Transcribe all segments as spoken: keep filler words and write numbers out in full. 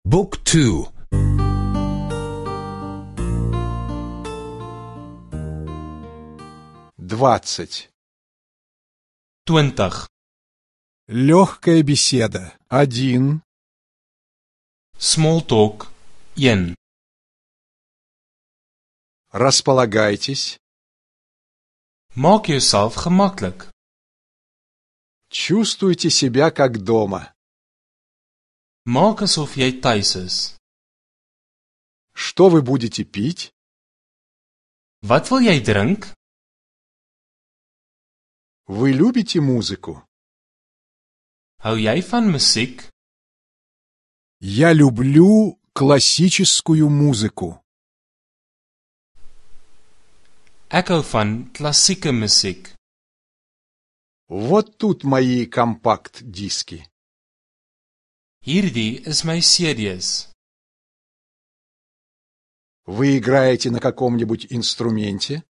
Book two. Двадцать. twintig. Легкая беседа. Один. Small talk. one. Располагайтесь. Maak jouself gemaklik. Чувствуйте себя как дома. Maak asof jy tuis is. Что вы будете пить? Wat wil jy drink? Вы любите музыку? Hou jy van musiek? Я люблю классическую музыку. Ek hou van klassieke musiek. Вот тут мои компакт-диски. Hierdie is my C D's. Вы играете на каком-нибудь инструменте?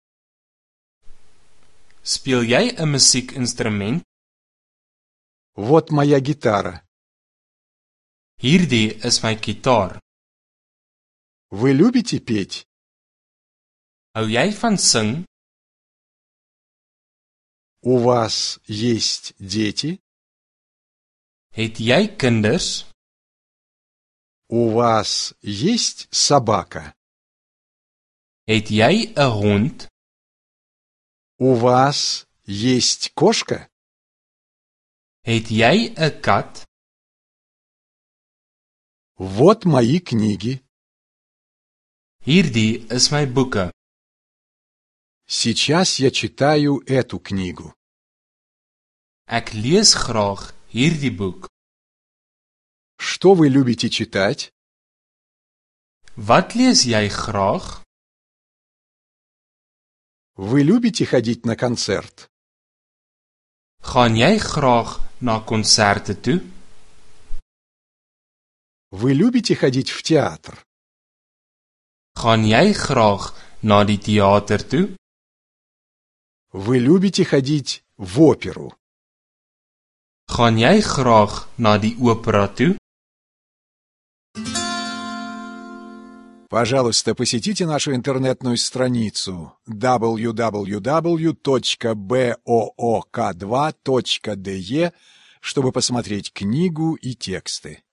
Speel jy 'n musiekinstrument? Вот моя гитара. Hierdie is my gitaar. Вы любите петь? Hou jy van sing? У вас есть дети? Het jy kinders? У вас есть собака? Het jy 'n hond? У вас есть кошка? Het jy 'n kat? Вот мои книги. Hierdie is my boeke. Сейчас я читаю эту книгу. Ek lees graag hierdie boek. Что вы любите читать? Wat lees jy graag? Вы любите ходить на концерт? Gaan jy graag na konserte toe? Вы любите ходить в театр? Gaan jy graag na die teater toe? Вы любите ходить в оперу? Gaan jy graag na die opera toe? Пожалуйста, посетите нашу интернетную страницу дабл ю дабл ю дабл ю точка буок два точка де, чтобы посмотреть книгу и тексты.